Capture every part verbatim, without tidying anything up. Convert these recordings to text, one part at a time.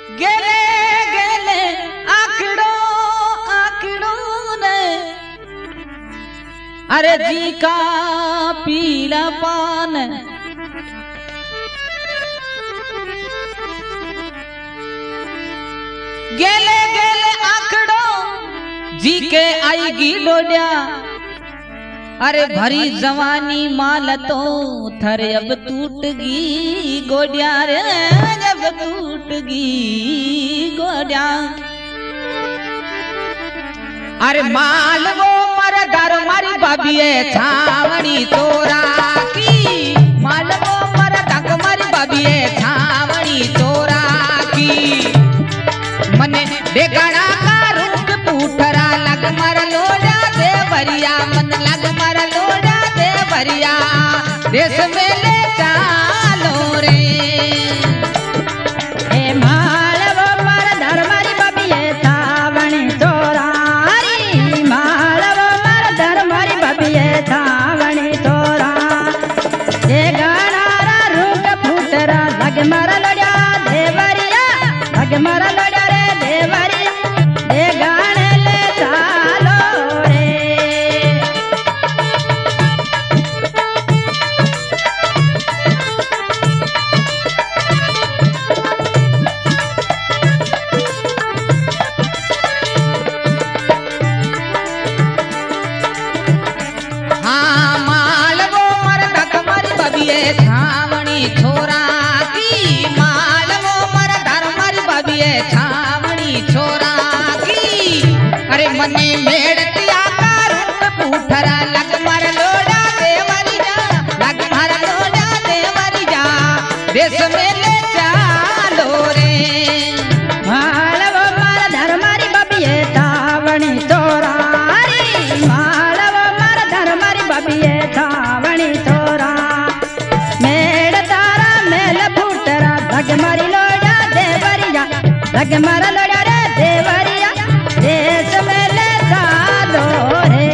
गेले गेले आकड़ो आकड़ो ने अरे जी का पीला पान गेले गेले आकड़ो जी के आएगी डोडिया अरे भरी जवानी माल तो थरे अब टूटगी गोडिया रे जब टूटगी गोडिया अरे माल वो मर दर मारी बाबिए छावनी तोरा की माल वो मर दक मारी बाबिए छावनी तोरा की मने बेगड़ा का रुक पूठरा लग मर लोड़ा देवरिया मन लग मर लोड़ा देवरिया देश में ले चालो रे ए मालवो मर धर्मारी बबिए छावनी तोरारी मालवो मर धर्मारी बबिए छावनी तोरा ए गणारा रुक फूटरा लग मर लोड़ा देवरिया लग मर लोड़ा रे देवरिया ए गाने ले चालो रे हाँ मालवो मर धक मर बबिए छावनी छोरा की मालवो मर धर मर बबिए छावनी छोरा की अरे मने मेड़तिया का रूप पूठरा लग मर लोड़ा देवरिया लग मर लोड़ा देवरिया देश में ले चालो रे मालवो मर धर्मारी बबिए छावनी तोरारी मालवो मर धर्मारी बबिए छावनी तोरा मेड़ तारा मेल फूटरा लग मरी लोड़ा देवरिया लग मर लोड़ा रे देवरिया देश में ले चालो रे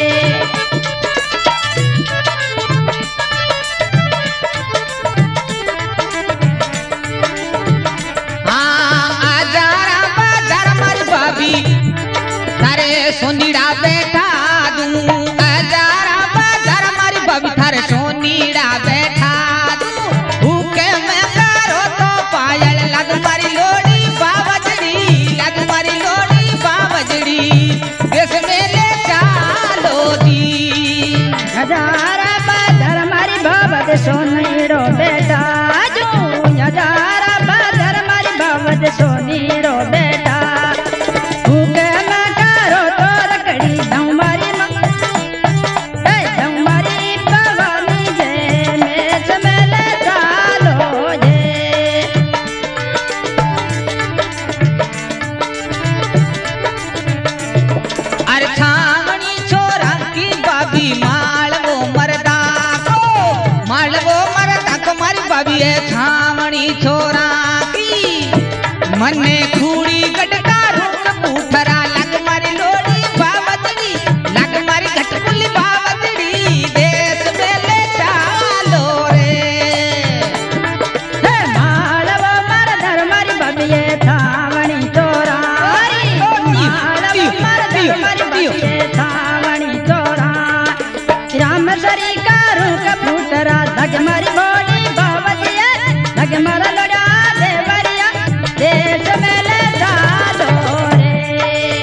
हाँ आजारा बाजार मर बाबी थारे सोनीड़ा बैठा दूं आजारा बाजार मर बाबी थारे सोनीड़ा बैठा दूं भूखे में करो तो पायल लग मारी लोड़ी बाबजड़ी लग मारी लोड़ी बाबजड़ी देश में ले चालो दी हजारा बादर मारी बाबत सोनीरो बेटा जो हजारा बादर मारी बाबत सोनीरो बेटा भूखे में करो तो रकड़ी दऊ मारी ए दऊ मारी भवानी जे मेच में ले चालो जे अरे छावनी छोरा की बाबी मालवो मरदा को मालवो मरदा को मारी बाबी है छावनी छोरा की मने खूड़ी गटका रुक पूठरा लग मारी लोड़ी बावतड़ी लग मारी घटकुली बावतड़ी देश में ले चालो रे हे मालवो मर धर्मारी बबिए छावनी तोरारी मालवो मर धर्मारी बबिए छावनी तोरा राम सरी का रुक फूटरा लग मारी बोली बावतिया लग मर लोड़ा देवरिया देश में ले चालो रे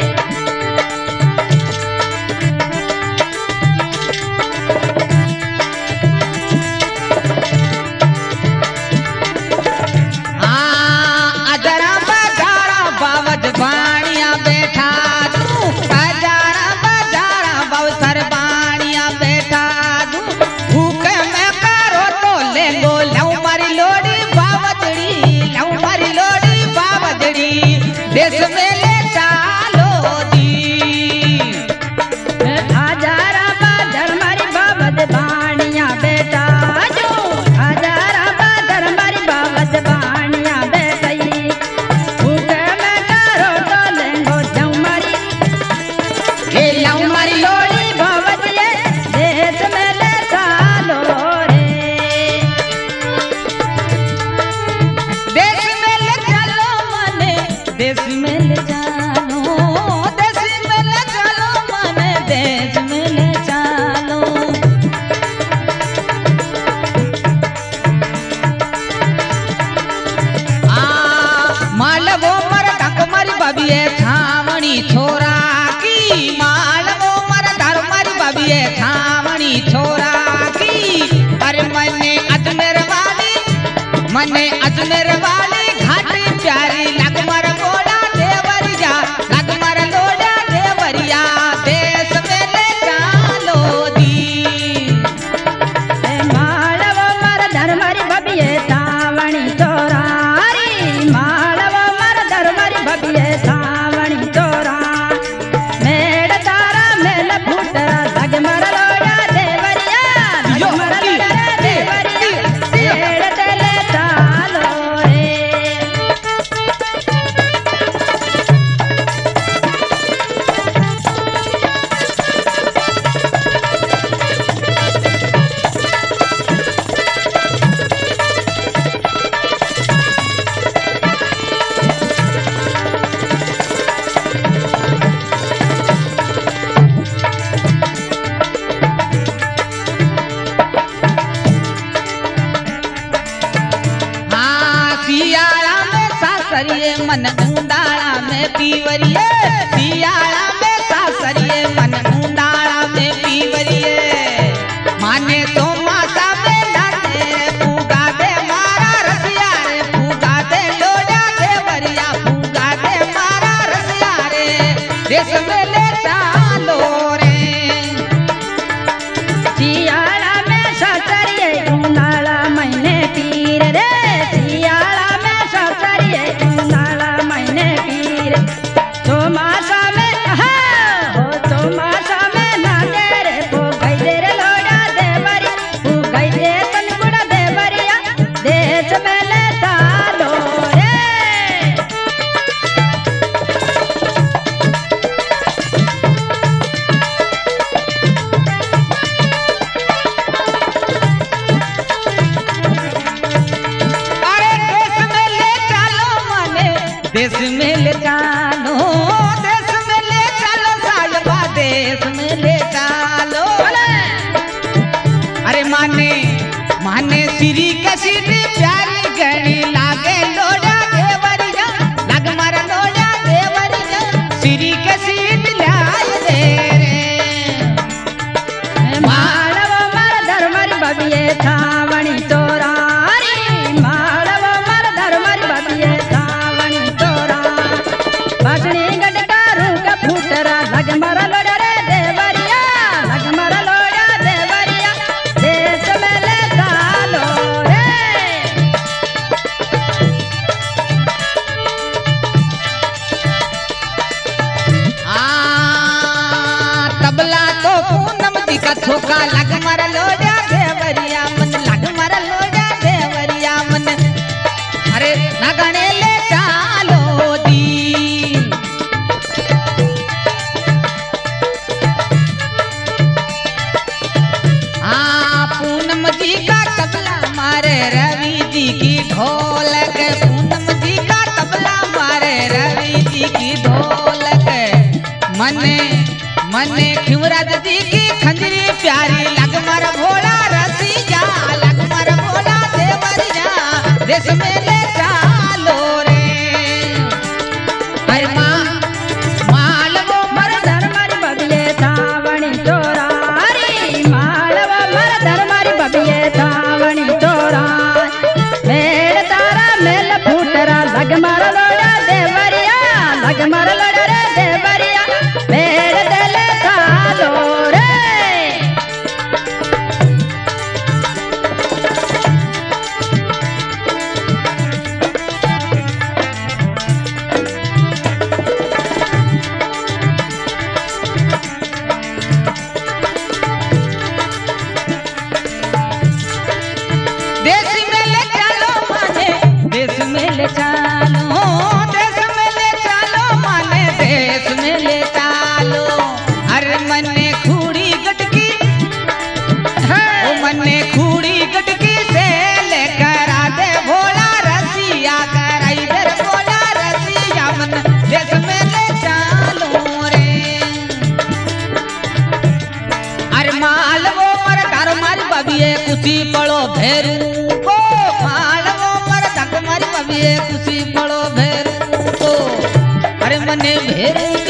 अजमेर वाली घाटी प्यारी लग मर गोड़ा देवरिया लग मर लोड़ा देवरिया देश में ले चालो दी मालव मर धर्मरी भबिये सावणी चोरारी मालव मर धर्मरी भबिये सावणी चोरा मेड़ तारा मेल फूटरा लग मर लोड़ा देवरिया लग मर लोड़ा देवरिया मेड़ तेले चालो रे हाँ सियाड़ा में सासरिये मन ऊंडाड़ा में पीवरिये सियाड़ा में सासरिये मन ऊंडाड़ा में पीवरिये माने तो माता में नाचे पूगा दे मारा रसिया रे पूगा दे लोड़ा देवरिया पूगा दे मारा रसिया रे देश में ले चालो रे सियाड़ा में ससरिये उनाला महीने पीर रे सियाड़ा में ससरिये उनाला महीने पीर चौमासा में हा हो चौमासा में नाचे रे हो गई रे लोड़ा देवरी हो गई रे तनगुड़ा देवरिया देश में ले चालो रे अरे देश में ले चालो मने देश में ले चालो देश में ले चालो साहिबा देश में ले चालो अरे माने माने श्री कसीटी प्यारी गणी लागे लोड़ा देवरिया लग मर लोड़ा देवरिया श्री कसीट लाई दे रे मालव मर धर्मरी भबिये सावणी चोरारी मालव मर धर्मरी भबिये सावणी चोरा बसणी गटकारू का फूटरा लग मर लोड़ा रे देवरिया लग मर लोड़ा देवरिया देश में ले चालो रे आ तबला तो पूनम जी का छोका लग मर लोड़ा देवरिया मन लग मर लोड़ा देवरिया मन अरे नगने ले चालो दी आ पूनम जी का तबला मारे रवि जी की ढोलक पूनम जी का तबला मारे रवि जी की ढोलक मने मने खिमराज जी की खंजरी प्यारी लग मर भोला रसिया लग मर भोला देवरिया देश में ले चालो रे अरे माँ मालवो मर धर्मरी भबिये सावणी चोरारी मालव मर धर्मरी भबिये सावणी चोरा मेड़ तारा मेल फूटरा लग मर लोड़ा देवरिया लग मर लोड़ा रे देवरिया मेड़ देले चालो रे देश में ले चालो माने देश में ले चालो देश में ले चालो माने देश में ले चालो अरे मने खूड़ी गटकी ओ मने खूड़ी गटकी से लेकर आदे भोला रसिया कर इधर भोला रसिया मन देश में ले चालो रे अरे मालवो मर घर मारी बबिए कुछ पड़ो भेरू को मालवो मर धक मारी बबिए कुछ पड़ो भेरू को अरे मने भेरू